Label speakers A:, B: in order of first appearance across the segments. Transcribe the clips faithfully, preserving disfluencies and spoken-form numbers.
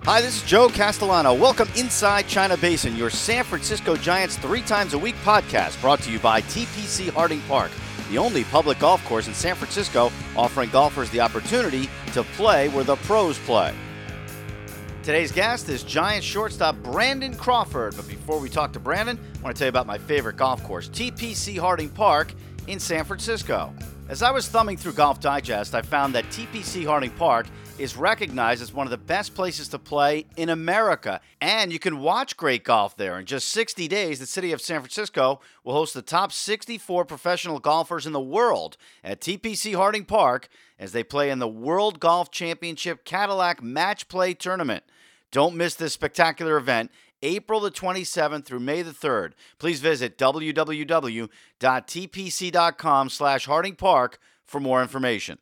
A: Hi, this is Joe Castellano. Welcome inside China Basin, your San Francisco Giants three times a week podcast, brought to you by T P C Harding Park, the only public golf course in San Francisco offering golfers the opportunity to play where the pros play. Today's guest is Giants shortstop Brandon Crawford. But before we talk to Brandon, I want to tell you about my favorite golf course, T P C Harding Park in San Francisco. As I was thumbing through Golf Digest, I found that T P C Harding Park is recognized as one of the best places to play in America. And you can watch great golf there. In just sixty days, the city of San Francisco will host the top sixty-four professional golfers in the world at T P C Harding Park as they play in the World Golf Championship Cadillac Match Play Tournament. Don't miss this spectacular event, April the twenty-seventh through May the third. Please visit w w w dot t p c dot com slash Harding Park for more information.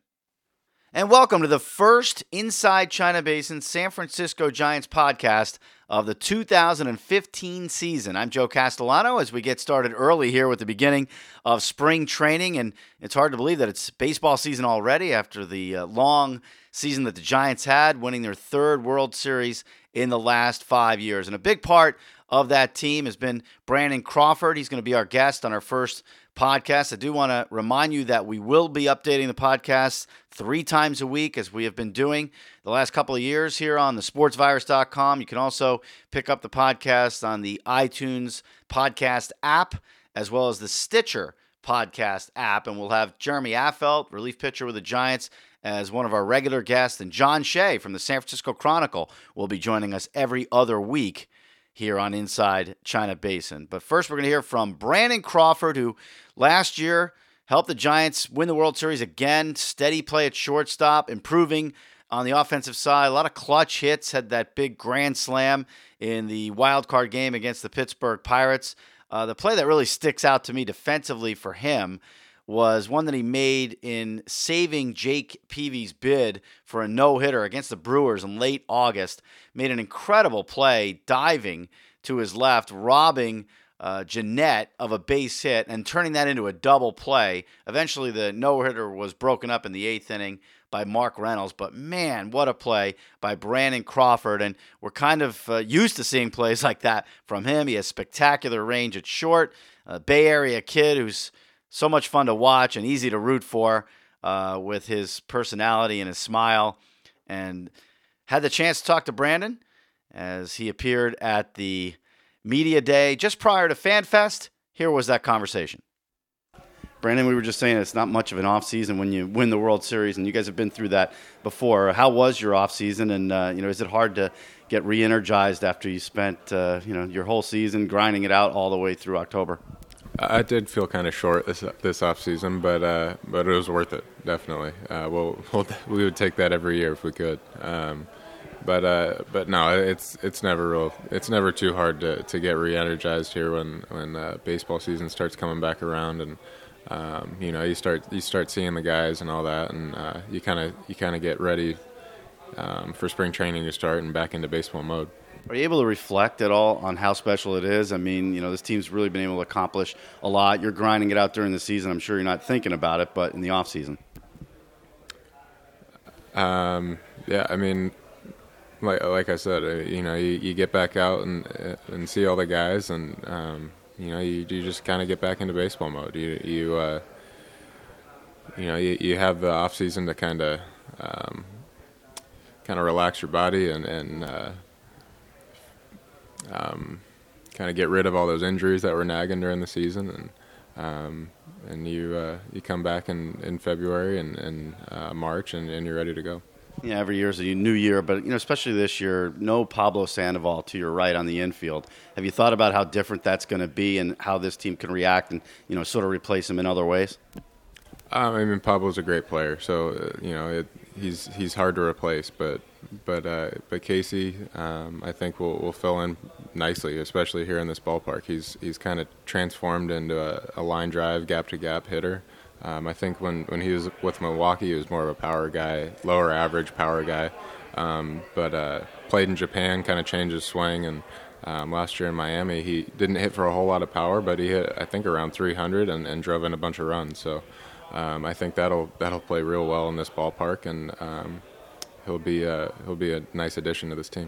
A: And welcome to the first Inside China Basin San Francisco Giants podcast of the two thousand fifteen season. I'm Joe Castellano as we get started early here with the beginning of spring training. And it's hard to believe that it's baseball season already after the uh, long season that the Giants had, winning their third World Series in the last five years. And a big part of that team has been Brandon Crawford. He's going to be our guest on our first podcast. I do want to remind you that we will be updating the podcast three times a week, as we have been doing the last couple of years here on the sports virus dot com. You can also pick up the podcast on the iTunes podcast app, as well as the Stitcher podcast app. And we'll have Jeremy Affeldt, relief pitcher with the Giants, as one of our regular guests. And John Shea from the San Francisco Chronicle will be joining us every other week here on Inside China Basin. But first, we're going to hear from Brandon Crawford, who last year helped the Giants win the World Series again. Steady play at shortstop, improving on the offensive side. A lot of clutch hits, had that big grand slam in the wild card game against the Pittsburgh Pirates. Uh, the play that really sticks out to me defensively for him was one that he made in saving Jake Peavy's bid for a no-hitter against the Brewers in late August. Made an incredible play diving to his left, robbing uh, Jeanette of a base hit and turning that into a double play. Eventually, the no-hitter was broken up in the eighth inning by Mark Reynolds. But, man, what a play by Brandon Crawford. And we're kind of uh, used to seeing plays like that from him. He has spectacular range at short. A Bay Area kid who's so much fun to watch and easy to root for uh, with his personality and his smile. And had the chance to talk to Brandon as he appeared at the media day just prior to FanFest. Here was that conversation. Brandon, we were just saying it's not much of an offseason when you win the World Series, and you guys have been through that before. How was your offseason, and uh, you know, is it hard to get re-energized after you spent uh, you know your whole season grinding it out all the way through October?
B: I did feel kind of short this this off season, but uh, but it was worth it, definitely. Uh, we'll, we'll we would take that every year if we could. Um, but uh, but no, it's it's never real. It's never too hard to, to get re-energized here when when uh, baseball season starts coming back around, and um, you know you start you start seeing the guys and all that, and uh, you kind of you kind of get ready um, for spring training to start and back into baseball mode.
A: Are you able to reflect at all on how special it is? I mean, you know, this team's really been able to accomplish a lot. You're grinding it out during the season. I'm sure you're not thinking about it, but in the off season.
B: Um, yeah, I mean, like like I said, uh, you know, you, you get back out and uh, and see all the guys, and um, you know, you you just kind of get back into baseball mode. You you uh, you know, you, you have the off season to kind of um, kind of relax your body and and. Uh, Um, kind of get rid of all those injuries that were nagging during the season, and um, and you uh, you come back in, in February and, and uh, March, and, and you're ready to go.
A: Yeah, every year is a new year, but you know, especially this year, no Pablo Sandoval to your right on the infield. Have you thought about how different that's going to be and how this team can react and you know sort of replace him in other ways?
B: Um, I mean, Pablo's a great player, so uh, you know it, he's he's hard to replace, but. But uh, but Casey, um, I think will will fill in nicely, especially here in this ballpark. He's he's kind of transformed into a, a line drive, gap to gap hitter. Um, I think when, when he was with Milwaukee, he was more of a power guy, lower average power guy. Um, but uh, played in Japan, kind of changed his swing, and um, last year in Miami, he didn't hit for a whole lot of power, but he hit I think around three hundred and, and drove in a bunch of runs. So um, I think that'll that'll play real well in this ballpark, and um, he'll be a, he'll be a nice addition to this team.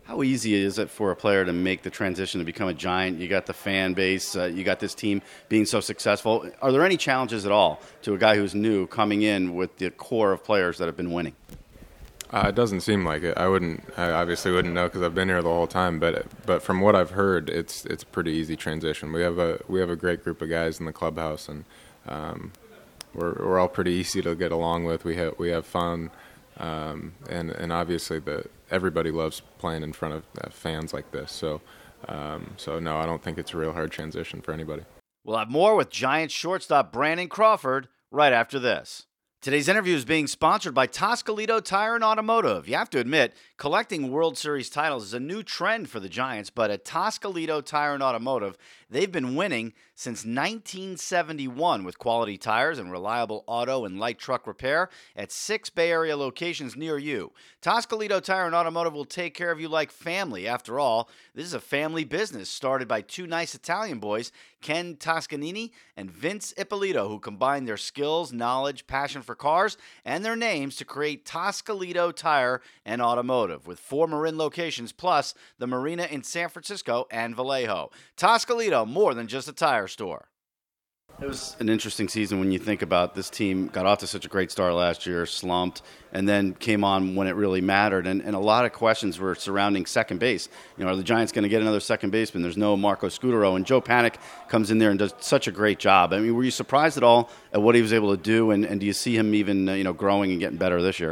A: How easy is it for a player to make the transition to become a Giant? You got the fan base, uh, you got this team being so successful. Are there any challenges at all to a guy who's new coming in with the core of players that have been winning?
B: Uh, it doesn't seem like it. I wouldn't. I obviously wouldn't know because I've been here the whole time. But but from what I've heard, it's it's a pretty easy transition. We have a we have a great group of guys in the clubhouse, and um, we're we're all pretty easy to get along with. We have we have fun, um, and and obviously the everybody loves playing in front of uh, fans like this. So um, so no, I don't think it's a real hard transition for anybody.
A: We'll have more with Giants shortstop Brandon Crawford right after this. Today's interview is being sponsored by Toscalito Tire and Automotive. You have to admit, collecting World Series titles is a new trend for the Giants, but at Toscalito Tire and Automotive, they've been winning since nineteen seventy-one with quality tires and reliable auto and light truck repair at six Bay Area locations near you. Toscalito Tire and Automotive will take care of you like family. After all, this is a family business started by two nice Italian boys, Ken Toscanini and Vince Ippolito, who combine their skills, knowledge, passion for cars, and their names to create Toscalito Tire and Automotive, with four Marin locations plus the marina in San Francisco and Vallejo. Toscalito, more than just a tire store. It was an interesting season when you think about this team got off to such a great start last year, slumped, and then came on when it really mattered. And, and a lot of questions were surrounding second base. You know, are the Giants going to get another second baseman? There's no Marco Scutaro. And Joe Panik comes in there and does such a great job. I mean, were you surprised at all at what he was able to do? And, and do you see him even, uh, you know, growing and getting better this year?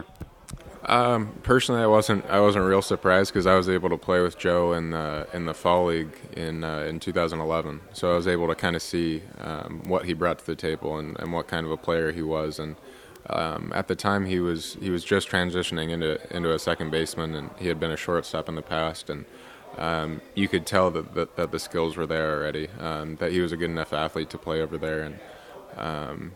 B: Um, personally, I wasn't. I wasn't real surprised because I was able to play with Joe in the in the fall league in uh, in two thousand eleven. So I was able to kind of see um, what he brought to the table and, and what kind of a player he was. And um, at the time, he was he was just transitioning into into a second baseman, and he had been a shortstop in the past. And um, you could tell that, that that the skills were there already. Um, that he was a good enough athlete to play over there, and. Um,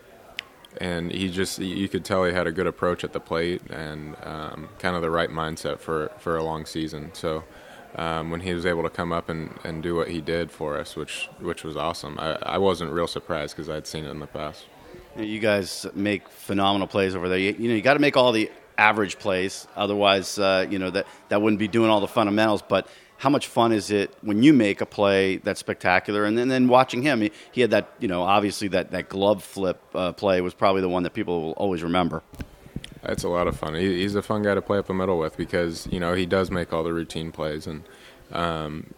B: And he just, you could tell he had a good approach at the plate and um, kind of the right mindset for, for a long season. So um, when he was able to come up and, and do what he did for us, which which was awesome, I, I wasn't real surprised because I'd seen it in the past.
A: You guys make phenomenal plays over there. You, you know, you got to make all the average plays. Otherwise, uh, you know, that, that wouldn't be doing all the fundamentals. But how much fun is it when you make a play that's spectacular? And then, then watching him, he, he had that, you know, obviously that, that glove flip uh, play was probably the one that people will always remember.
B: It's a lot of fun. He, he's a fun guy to play up the middle with because, you know, he does make all the routine plays. And, um,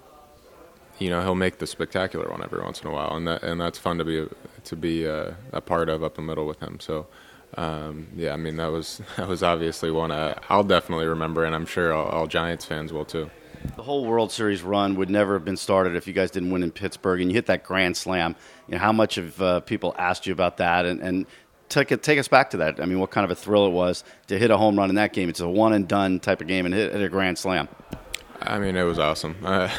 B: you know, he'll make the spectacular one every once in a while. And that and that's fun to be, to be uh, a part of up the middle with him. So, um, yeah, I mean, that was, that was obviously one I, I'll definitely remember, and I'm sure all, all Giants fans will too.
A: The whole World Series run would never have been started if you guys didn't win in Pittsburgh, and you hit that grand slam. You know, how much have uh, people asked you about that? And, and take it, take us back to that. I mean, what kind of a thrill it was to hit a home run in that game. It's a one-and-done type of game and hit, hit a grand slam.
B: I mean, it was awesome. Uh,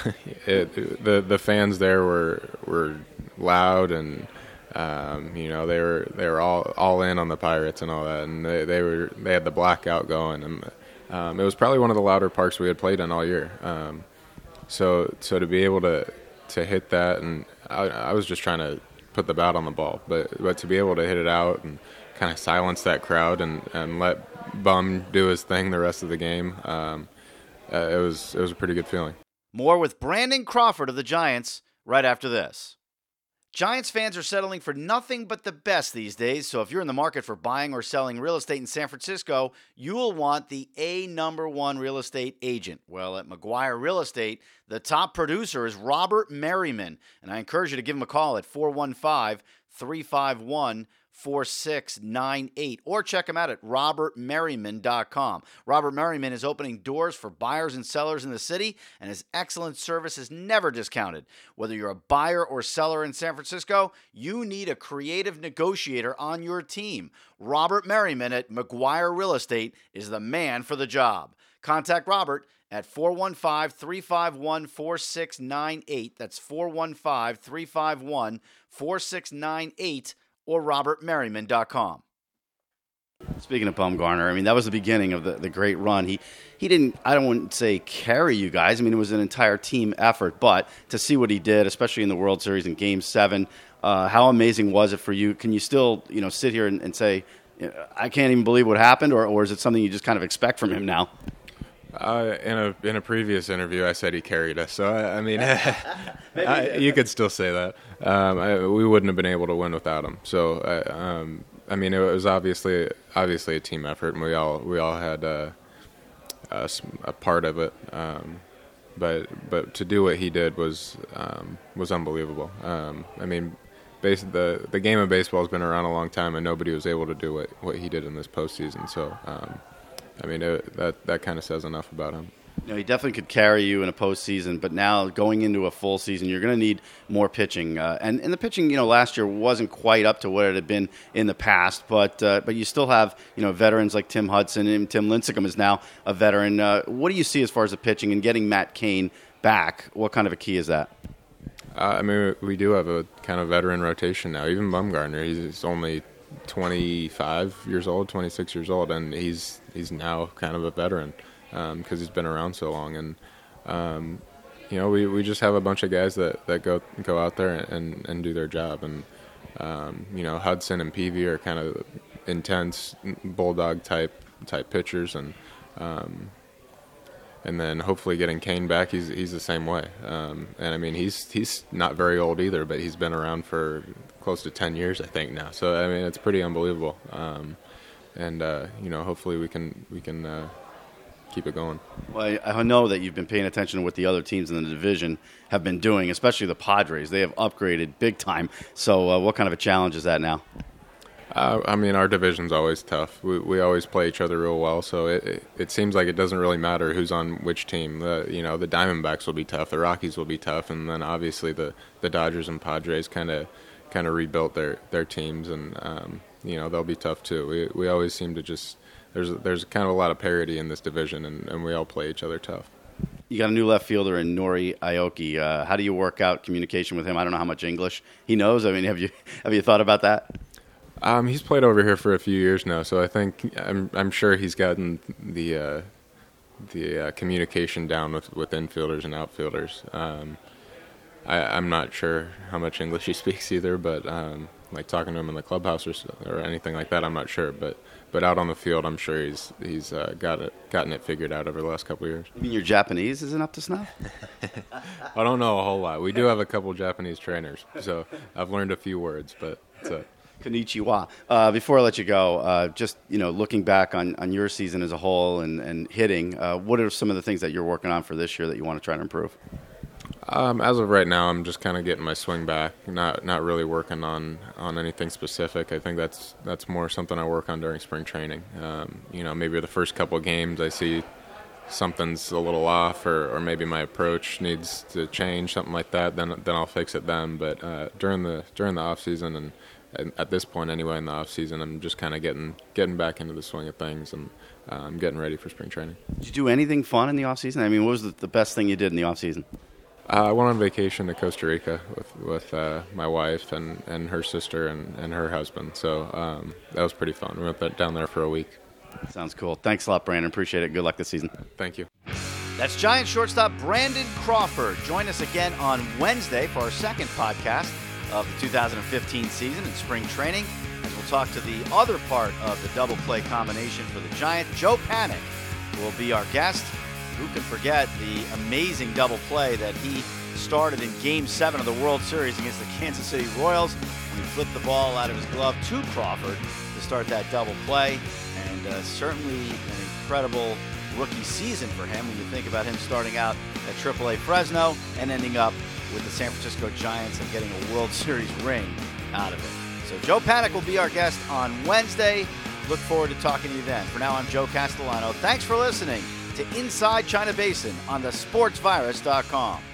B: it, the the fans there were were loud, and um, you know they were they were all all in on the Pirates and all that, and they, they were they had the blackout going, and um, it was probably one of the louder parks we had played in all year. Um, so so to be able to to hit that, and I, I was just trying to put the bat on the ball, but but to be able to hit it out and kind of silence that crowd and, and let Bum do his thing the rest of the game. Um, Uh, it was it was a pretty good feeling.
A: More with Brandon Crawford of the Giants right after this. Giants fans are settling for nothing but the best these days, so if you're in the market for buying or selling real estate in San Francisco, you will want the A number one real estate agent. Well, at McGuire Real Estate, the top producer is Robert Merriman, and I encourage you to give him a call at four one five, three five one, four six nine eight or check him out at robert merriman dot com. Robert Merriman is opening doors for buyers and sellers in the city, and his excellent service is never discounted. Whether you're a buyer or seller in San Francisco, you need a creative negotiator on your team. Robert Merriman at McGuire Real Estate is the man for the job. Contact Robert at four one five, three five one, four six nine eight. That's four one five, three five one, four six nine eight or robert merriman dot com. Speaking of Bumgarner, I mean, that was the beginning of the, the great run. He he didn't, I don't want to say carry you guys. I mean, it was an entire team effort. But to see what he did, especially in the World Series in Game seven, uh, how amazing was it for you? Can you still, you know, sit here and, and say, I can't even believe what happened, or, or is it something you just kind of expect from him now?
B: Uh, in a in a previous interview, I said he carried us. So I, I mean, I, you could still say that. Um, I, we wouldn't have been able to win without him. So I, um, I mean, it was obviously obviously a team effort, and we all we all had uh, a, a part of it. Um, but but to do what he did was um, was unbelievable. Um, I mean, base, the the game of baseball has been around a long time, and nobody was able to do what, what he did in this postseason. So. Um, I mean, it, that that kind of says enough about him.
A: You know, he definitely could carry you in a postseason, but now going into a full season, you're going to need more pitching. Uh, and, and the pitching, you know, last year wasn't quite up to what it had been in the past, but uh, but you still have, you know, veterans like Tim Hudson, and Tim Lincecum is now a veteran. Uh, what do you see as far as the pitching and getting Matt Cain back? What kind of a key is that?
B: Uh, I mean, we do have a kind of veteran rotation now. Even Bumgarner, he's only twenty-five years old, twenty-six years old, and he's he's now kind of a veteran because um, he's been around so long. And um, you know, we, we just have a bunch of guys that, that go go out there and, and do their job. And um, you know, Hudson and Peavy are kind of intense bulldog type type pitchers, and um, and then hopefully getting Cain back, he's he's the same way. Um, and I mean, he's he's not very old either, but he's been around for close to ten years, I think now. So I mean, it's pretty unbelievable. Um, and uh, you know, hopefully we can we can uh, keep it going.
A: Well, I, I know that you've been paying attention to what the other teams in the division have been doing, especially the Padres. They have upgraded big time. So uh, what kind of a challenge is that now?
B: Uh, I mean, our division's always tough. We we always play each other real well, so it, it it seems like it doesn't really matter who's on which team. The you know the Diamondbacks will be tough, the Rockies will be tough, and then obviously the, the Dodgers and Padres kind of kind of rebuilt their, their teams, and um, you know they'll be tough too. We we always seem to just there's there's kind of a lot of parity in this division, and, and we all play each other tough.
A: You got a new left fielder in Nori Aoki. Uh, how do you work out communication with him? I don't know how much English he knows. I mean, have you have you thought about that?
B: Um, he's played over here for a few years now, so I think I'm I'm sure he's gotten the uh, the uh, communication down with, with infielders and outfielders. Um, I, I'm not sure how much English he speaks either, but um, like talking to him in the clubhouse or, or anything like that, I'm not sure. But but out on the field, I'm sure he's he's uh, got it gotten it figured out over the last couple of years.
A: You mean your Japanese isn't up to snuff?
B: I don't know a whole lot. We do have a couple Japanese trainers, so I've learned a few words, but that's it.
A: Konnichiwa. Uh, before I let you go, uh, just you know, looking back on, on your season as a whole and, and hitting, uh, what are some of the things that you're working on for this year that you want to try to improve?
B: Um, as of right now, I'm just kind of getting my swing back, not not really working on, on anything specific. I think that's that's more something I work on during spring training. Um, you know, maybe the first couple of games I see something's a little off, or, or maybe my approach needs to change, something like that. Then then I'll fix it then. But uh, during the during the off season and at this point anyway in the off season, I'm just kind of getting getting back into the swing of things, and uh, I'm getting ready for spring training.
A: Did you do anything fun in the off season? I mean, what was the, the best thing you did in the off season?
B: Uh, I went on vacation to Costa Rica with with uh, my wife and, and her sister and, and her husband. So um, that was pretty fun. We went down there for a week.
A: Sounds cool. Thanks a lot, Brandon. Appreciate it. Good luck this season.
B: Thank you.
A: That's Giants shortstop Brandon Crawford. Join us again on Wednesday for our second podcast of the two thousand fifteen season and spring training, as we'll talk to the other part of the double play combination for the Giants. Joe Panik will be our guest. Who can forget the amazing double play that he started in Game seven of the World Series against the Kansas City Royals when he flipped the ball out of his glove to Crawford to start that double play. And uh, certainly an incredible rookie season for him when you think about him starting out at triple A Fresno and ending up with the San Francisco Giants and getting a World Series ring out of it. So Joe Panik will be our guest on Wednesday. Look forward to talking to you then. For now, I'm Joe Castellano. Thanks for listening to Inside China Basin on the sports virus dot com.